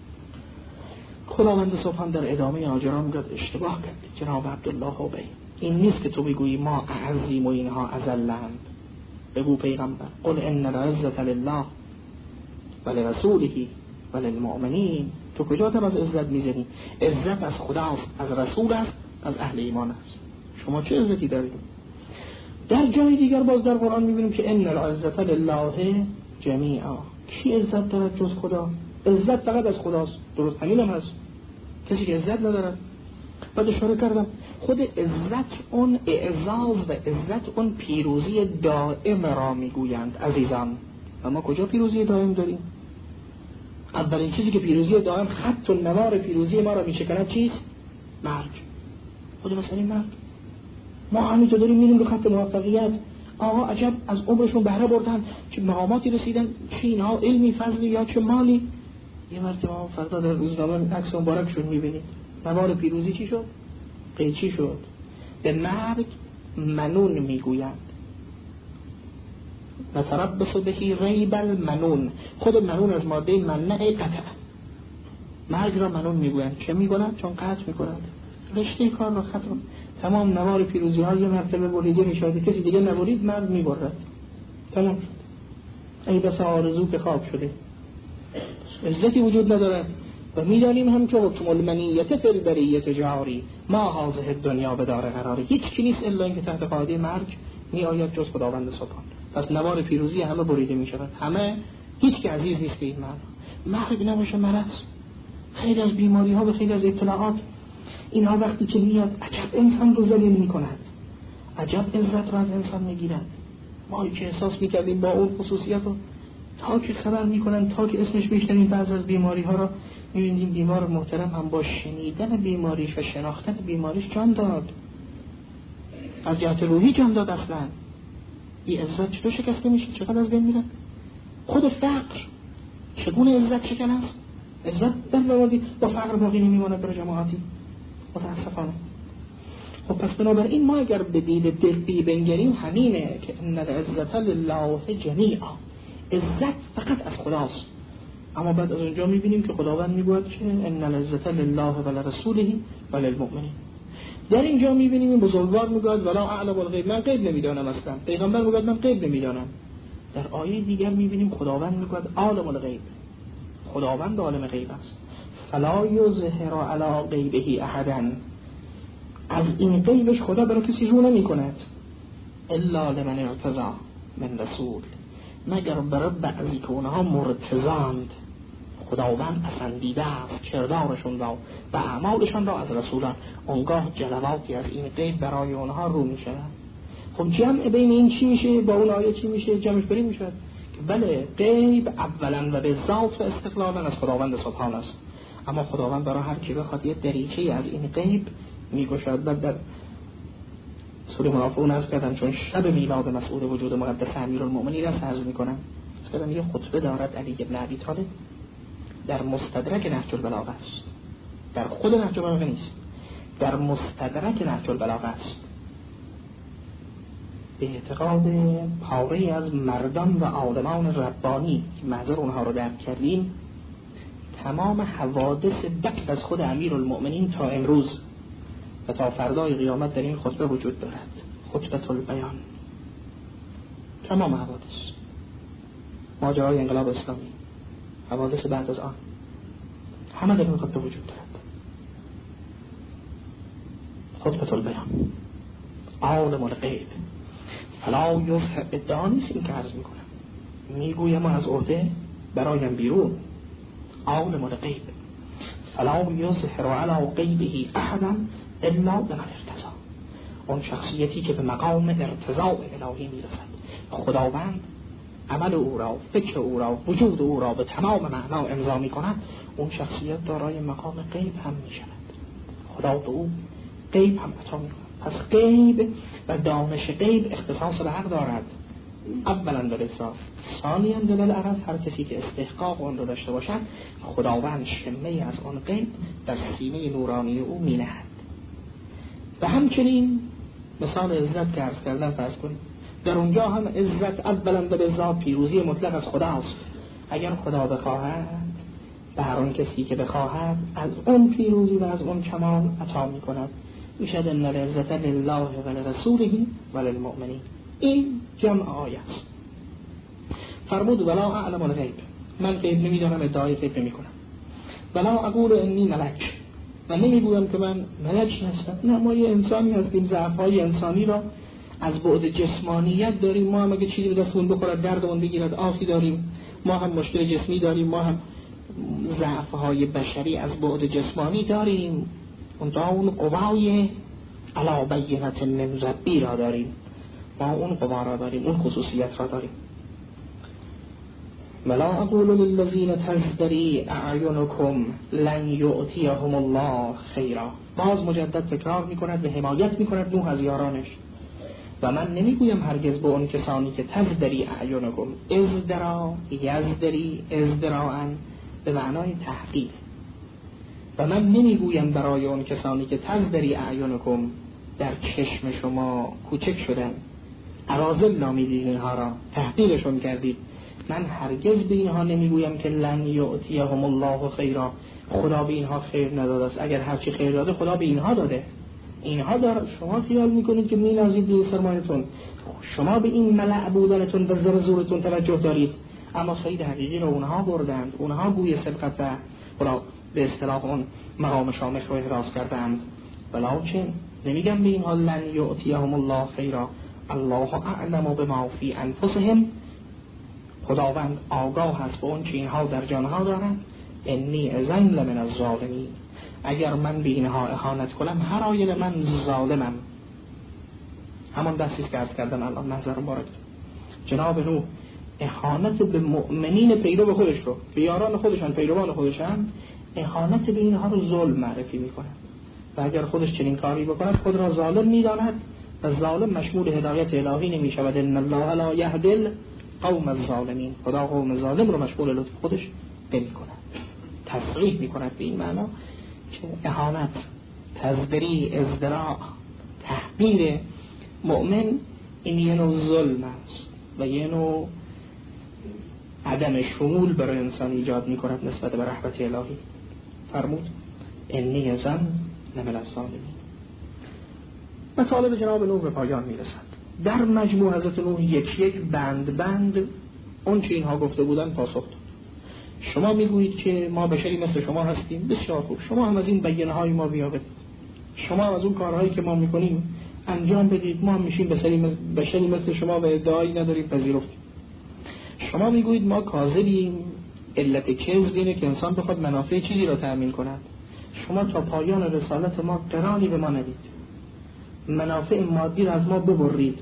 خداوند سبحان در ادامه ماجرا میگه اشتباه کرد جناب عبدالله ابی، این نیست که تو بگویی ما اعظیم و اینها اذلند. بگو پیغمبر قل ان العزة لله ولرسوله وللمؤمنین. تو کجا تر از عزت میزنی؟ عزت از خداست، از رسول است، از اهل ایمان است. شما چه عزتی دارید؟ در جای دیگر باز در قرآن میبینیم که ان العزة لله جمیعا. کی عزت دارد جز خدا؟ عزت فقط از خداست. درست همین هم هست، کسی که عزت نداره. بعد اشاره کردم خود عزت اون اعزاز و عزت اون پیروزی دائم را میگویند عزیزان. و ما کجا پیروزی دائم داریم؟ اولین چیزی که پیروزی دائم خط و نوار پیروزی ما را میشکند چیست؟ مرگ. خود مسئله مرگ. ما همینطور داریم میریم به خط موفقیت. آقا عجب از عمرشون بهره بردن، چه مقاماتی رسیدن، چه اینها علمی فضلی یا چه مالی. یه مرتبه فردا در روزنامه عکس مبارکشون میبینید. نوار پیروزی چی شد؟ قیچی شد. به مرگ منون میگویند. نتربص بهی ریب المنون. خود منون از ماده منع قطع، مرگ را منون میگویند. چه میگویند؟ چون قطع میکنند رشته کار را ختم. تمام نوار پیروزی ها یه مرتبه بریده میشود، کسی دیگه نبرید مرگ میبرد، تمام. ای بس آرزو که خواب شده، عزتی وجود ندارد. و میدانیم هم که حکم المنیت فی البریت جاری، ما هذه دنیا به دار قراری. هیچ کی نیست الا اینکه تحت قاعده مرگ می آید جز خداوند سبحان. پس نوار پیروزی همه بریده می شود، همه، هیچ کی عزیز نیست به این مرگ نباشه مرض. خیلی از بیماری ها و خیلی از ابتلاعات اینها وقتی که میاد عجب انسان رو ذلیل می کند، عجب عزت رو از انسان می گیرد. ما که احساس می کردیم با اون خصوصیت رو تا که خبر می کنن، تا که اسمش بیشترین بعض از بیماری ها را می‌بینیم بیمار محترم هم با شنیدن بیماریش و شناختن بیماریش جان داد، از جهت روحی جان داد. اصلا این عزت چطور شکسته میشه؟ چقدر از بین میره؟ خود فقر چگونه عزت شکن است؟ عزت در بوردی با فقر باقی نمیماند برای جماعتی، متاسفانه. خب پس بنابراین ما اگر به دید دقیقی بنگریم همینه که ان العزت لله جمیعا، عزت فقط از خداست. اما بعد از اونجا میبینیم که خداوند میگوید که ان العزت لله و لرسوله و للمؤمنین. در اینجا میبینیم این بزرگوار میگوید ولا اعلم الغیب، من غیب نمیدانم اصلا. پیغمبر میگوید من غیب نمیدانم. در آیه دیگر میبینیم خداوند میگوید عالم الغیب، خداوند عالم غیب است. فلا یظهر علی غیبه احدا، از این غیبش خدا برای کسی رو نمیکند. الا لمن ارتضی من رسول، مگر برای بعضی که اونها مرتضاند، خداوند پسندیده است کردارشون را و اعمالشون را از رسولان، اونگاه جلواتی از این غیب برای اونها رو میشه. خب جمع بین این چی میشه با اون آیه چی میشه؟ جمعش بریم میشه که بله غیب اولا و به ذات و استقلالا از خداوند سبحان است، اما خداوند برای هر کی بخواد یه دریچه از این غیب میگشاد. بعد در سوره منافقون عرض کردم چون شب میلاد مسعود وجود مقدس امیرالمؤمنین را عرض میکنم، کردم یه خطبه دارد علی بن ابی طالب در مستدرک نهج البلاغه است، در خود نهج البلاغه نیست، در مستدرک نهج البلاغه است. به اعتقاد پاره‌ای از مردان و عالمان ربانی که محضر اونها رو درک کردیم، تمام حوادث بعد از خود امیرالمؤمنین تا امروز و تا فردای قیامت در این خطبه وجود دارد. خطبه البیان، تمام حوادث، ماجرای انقلاب اسلامی، حوادث بعد از آن، همه در این خطبه وجود دارد. خطبه البیان، عالم الغیب فلا یظهر، ادعا نیست این که عرض میکنم، میگویم از عهده برایم بیرون. عالم الغیب فلا یظهر علی غیبه احدا الا لمن ارتضی، اون شخصیتی که به مقام ارتضاء الهی میرسد، خداوند عمل او را، فکر او را، وجود او را به تمام معنا امضا میکند، اون شخصیت دارای مقام غیب هم میشود. خدا به او غیب هم عطا میکند. پس غیب و دانش غیب اختصاص به حق دارد، اولا به احساس، ثانیا به العرض. هر کسی که استحقاق آن را داشته باشد خداوند شمه از آن غیب در سینه نورانی او مینهد. و همچنین مثال عزت که عرض کردن فرض کنید، در اونجا هم عزت اولا به ذات پیروزی مطلق از خداست. اگر خدا بخواهد به هر آن کسی که بخواهد از اون پیروزی و از اون کمال عطا میکند. میشد ان العزت لله و لرسوله و للمؤمنین. این جمع آیه است. فرمود ولا اعلم الغیب، من غیب نمیدانم، ادعای غیب نمیکنم. ولا اقول انی ملک، من نمیگویم که من ملک هستم. نه، ما یه انسانی هستیم، ضعف‌های انسانی را از بعد جسمانیت داریم. ما هم اگه چیزی به دستمون بخورد دردمون بگیرد آفی داریم، ما هم مشکل جسمی داریم، ما هم ضعف‌های بشری از بعد جسمانی داریم. اون قوای علی بینة من ربی را داریم، ما اون قوا را داریم، اون خصوصیت را داریم. ولا اقول للذین تزدری اعینکم لن یؤتیهم الله خیرا، باز مجدد تکرار میکند و حمایت میکند نوح از یارانش. و من نمیگویم هرگز به اون کسانی که تزدری اعینکم، ازدرا یزدری ازدراعن به معنای تحقیر، و من نمیگویم برای اون کسانی که تزدری اعینکم در چشم شما کوچک شدن، اراذل نامیدید اینها را، تحقیرشون کردید. من هرگز به اینها نمیگویم که لن یؤتیهم الله خیرا، خدا به اینها خیر نداده است. اگر هرچی خیر داده خدا به اینها داده. اینها داره. شما خیال میکنید که مینازید به سرمایه‌تون، شما به این ملع بودنتون و زر زورتون توجه دارید، اما خیر حقیقی رو اونها بردند. اونها گوی سبقت و خدا به اصطلاح اون مقام شامخ رو احراز کردند. ولکن نمیگم به اینها لن یؤتیهم الله خیرا، الله اعلم بما فی انفسهم، خداوند آگاه است به اون چه اینها در جانها دارند. انی اذن لمن الظالمین، اگر من به اینها اهانت کنم هر آینه من ظالمم. همان دستی که عرض کردم الان نظر مبارک جناب نوح اهانت به مؤمنین پیرو خودش رو، به یاران خودشان، پیروان خودشان، اهانت به اینها رو ظلم معرفی میکنه و اگر خودش چنین کاری بکند خود را ظالم میداند و ظالم مشمول هدایت الهی نمیشود. ان الله لا یهدی القوم الظالمین، خدا قوم ظالم رو مشمول لطف خودش نمیکند. تصریح میکند به این معنا که اهانت، تزدری، ازدراء، تحقیر مؤمن این یه نوع ظلم است و یه نوع عدم شمول برای انسان ایجاد میکند نسبت به رحمت الهی. فرمود انی اذن لمن الظالمین. مطالب جناب نوح به پایان میرسد. در مجموع حضرت نوح یک بند اون چه اینها گفته بودن پاسخ داد. شما میگویید که ما بشری مثل شما هستیم، بسیار خوب، شما هم از این بیانه های ما بیابید، شما هم از اون کارهایی که ما میکنیم انجام بدید، ما هم میشیم بشری مثل شما و ادعایی نداریم پذیرفتیم. شما میگویید ما کاذبیم، علت کذب اینه که انسان بخواد منافع چیزی را تأمین کند. شما تا پایان رسالت ما قرانی به ما ندید، منافع مادی را از ما ببرید،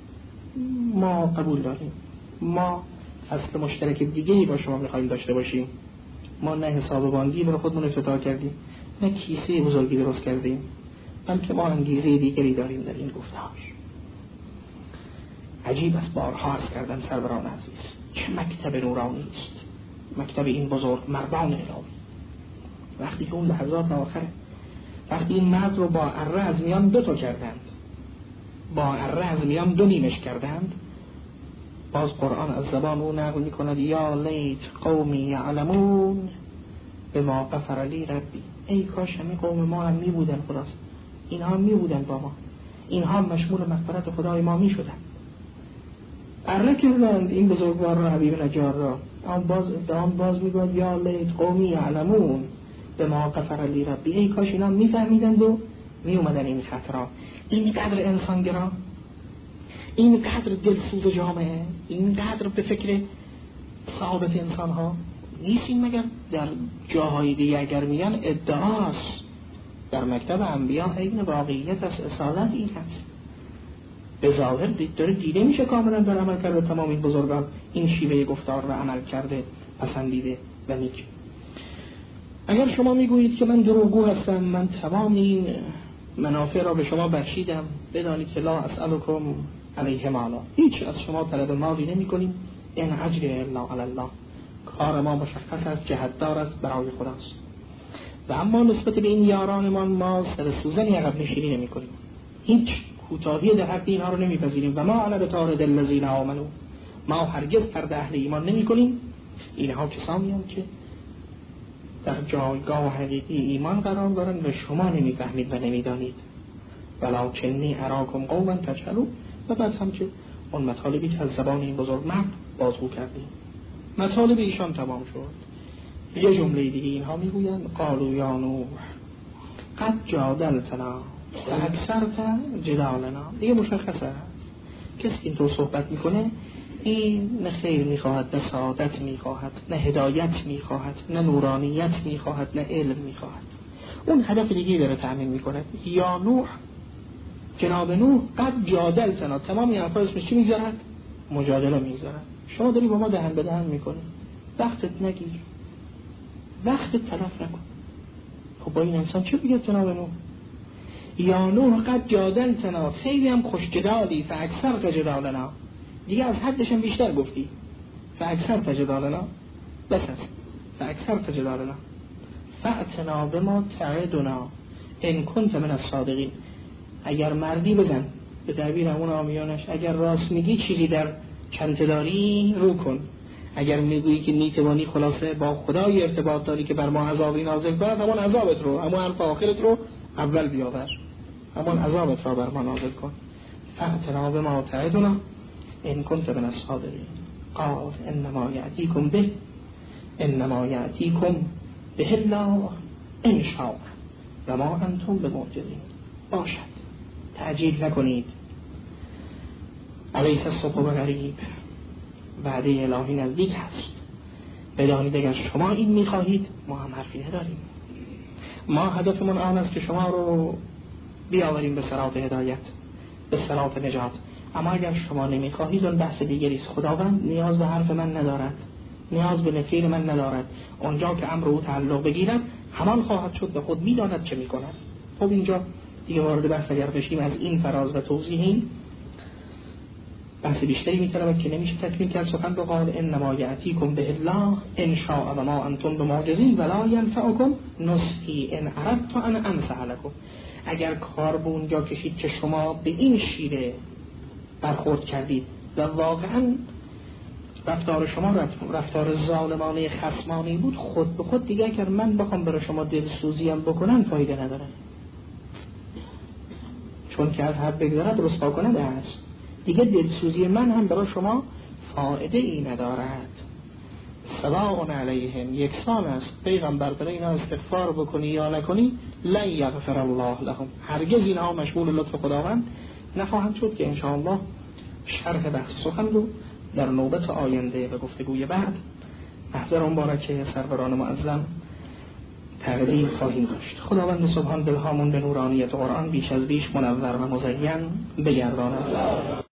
ما قبول داریم، ما اصل مشترک دیگه‌ای با شما می‌خوایم داشته باشیم. ما نه حساب بانکی برای خودمون افتتاح کردیم، نه کیسه بزرگی درست کردیم، بلکه ما انگیزه دیگری داریم در این گفتار. عجیب است، بارها عرض کردم سروران عزیز، چه مکتب نورانی است مکتب این بزرگ مردان الهی. وقتی که اون لحظات آخره، وقتی این مرد رو با اره از میان دو تا کردند، با اره از میان دو نیمش کردند، باز قرآن از زبان او نقل می کند یا لیت قومی یعلمون بما غفر لی ربی. ای کاش همین قوم ما هم می بودن خداست، اینها می بودن با ما، اینها مشمول مغفرت خدای ما می شدن. اره کردند این بزرگوار را، حبیب نجار را، باز می گوید یا لیت قومی یعلمون بما غفر لی ربی. ای کاش اینا می فهمیدند و می اومدن این خطرها. اینقدر انسانگرا، اینقدر دلسوز جامعه، اینقدر به فکر ثابت انسان ها نیستیم مگر در جاهای دیگه اگر میگن ادعاست، در مکتب انبیا این واقعیت از اصالت این هست. به ظاهر داره دیده میشه کاملا در عمل کرده تمام این بزرگان این شیوه گفتار و عمل کرده پسندیده و نیک. اگر شما میگویید که من دروغگو هستم، من تمام این منافع را به شما بخشیدم، بدانید که لا اسألکم علیه مالا، هیچ از شما طلب مالی نمی کنیم، این اجر الا علی الله، کار ما مشخص است، جهتدار است، برای خداست. و اما نسبت به این یارانمان ما سر سوزنی عقب نشینی نمی کنیم، هیچ کوتاهی در حق اینها رو نمی پذیریم. و ما علی بطارد الذین آمنوا، ما هرگز طرد اهل ایمان نمی کنیم. اینها کسانی هستند که در جایگاه حقیقی ایمان قرار دارند و شما نمی فهمید و نمی دانید. ولکنی اراکم قوما تجهلون. و بعد هم که اون مطالبی که از زبان این بزرگ مرد بازگو کردیم، مطالب ایشان تمام شد. یه جمله دیگه اینها میگویند قالوا یا نوح قد جادلتنا و اکثرت جدالنا. دیگه مشخصه کسی این طور صحبت میکنه این نه خیر میخواهد، نه سعادت میخواهد، نه هدایت میخواهد، نه نورانیت میخواهد، نه علم میخواهد، اون هدف دیگه داره تأمین میکنه. یا نوح، جناب نوح قد جادلتنا، تمام این حرفا اسمش چی میذارد؟ مجادله میذارد. شما داری با ما دهن به دهن میکنی، وقتت نگیر، وقتت تلف نکن. خب با این انسان چه بگه جناب نوح؟ یا نوح قد جادلتنا، خیلی هم خوش جدالی، فاکثر تجدالنا، دیگه از حدش هم بیشتر گفتی، فاکثر تجدالنا، بس است، فاکثر تجدالنا فأتنا بما تعدنا ان کنت من الصادقین. اگر مردی بزن، به تعبیر همون آمیانش اگر راست میگی چیزی در چنته داری رو کن، اگر میگویی که میتوانی خلاصه با خدای ارتباط داری که بر ما عذابی نازل کند، همون عذابت رو، همون حرف آخرت رو اول بیاور، همون عذابت را بر ما نازل کن. فأتنا بما تعدنا ان كنت من الصادقین. قال انما یأتیکم به الله ان شاء و ما انتم بمعجزین. باشد، تعجیل نکنید. الیس الصبح بقریب، وعده الهی نزدیک هست. بدانید اگر شما این میخواهید ما هم حرفی نداریم. ما هدفمون آن است که شما رو بیاوریم به صراط هدایت، به صراط نجات. اما اگر شما نمیخواهید اون بحث دیگری است. خداوند نیاز به حرف من ندارد، نیاز به نفیر من ندارد. اونجا که امر او تعلق بگیرد همان خواهد شد و خود میداند چه میکند. خب اینجا دیگه وارد بحث اگر بشیم از این فراز و توضیحیم بحث بیشتری میتونه که نمیشه تکمیل کرد. سخن به قال انما یأتیکم به الله ان شاء و ما انتم بمعجزین ولا ینفعکم نصحی ان اردت ان انصح لكم. اگر کار به اونجا کشید که شما به این شیوه برخورد کردید و واقعا رفتار شما رفتار ظالمانه خصمانه بود، خود به خود دیگه اگر من بخوام برای شما دلسوزیم بکنم فایده نداره، چون که از حد بگذارد رسوا کننده است. دیگه دلسوزی من هم برای شما فایده ای ندارد. سواء علیهم، یکسان است پیغمبر برای اینا استغفار بکنی یا نکنی، لن یغفر الله لهم، هرگز اینها مشمول لطف خداوند نخواهند شد. که انشاءالله شرح بحث سخن رو در نوبت آینده و گفتگوی بعد محضر مبارک سروران معظم تقدیم خواهیم داشت. خداوند سبحان دلهامون به نورانیت قرآن بیش از بیش منور و مزین بگرداند.